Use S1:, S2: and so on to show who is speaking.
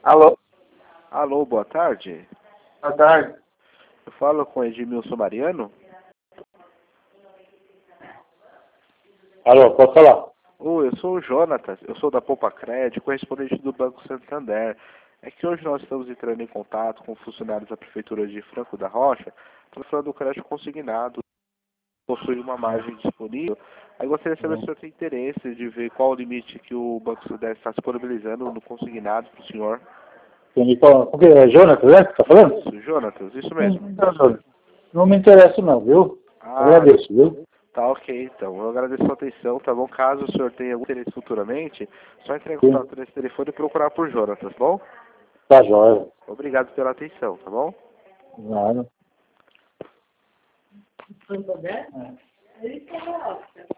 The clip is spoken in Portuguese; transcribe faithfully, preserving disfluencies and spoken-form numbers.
S1: Alô?
S2: Alô, boa tarde.
S1: Boa tarde.
S2: Eu falo com Edmilson Mariano.
S1: Alô, pode falar?
S2: Oi, eu sou o Jonatas, eu sou da Poupa Crédito, correspondente do Banco Santander. É que hoje nós estamos entrando em contato com funcionários da Prefeitura de Franco da Rocha, estamos falando do crédito consignado, possui uma margem disponível. Aí gostaria de saber se o senhor tem interesse de ver qual o limite que o Banco Santander está disponibilizando no consignado para o senhor.
S1: Tem qual? O que é Jonatas, né? Que tá falando?
S2: Isso, Jonatas, isso mesmo.
S1: Não, não, não me interessa não, viu?
S2: Ah,
S1: Agradeço, viu?
S2: tá ok, então. Eu agradeço a sua atenção, tá bom? Caso o senhor tenha algum interesse futuramente, só entrar em
S1: Sim.
S2: contato nesse telefone e procurar por Jonatas, tá bom?
S1: Tá jóia.
S2: Obrigado pela atenção, tá bom?
S1: Nada.
S3: Santander? É. Ele quer a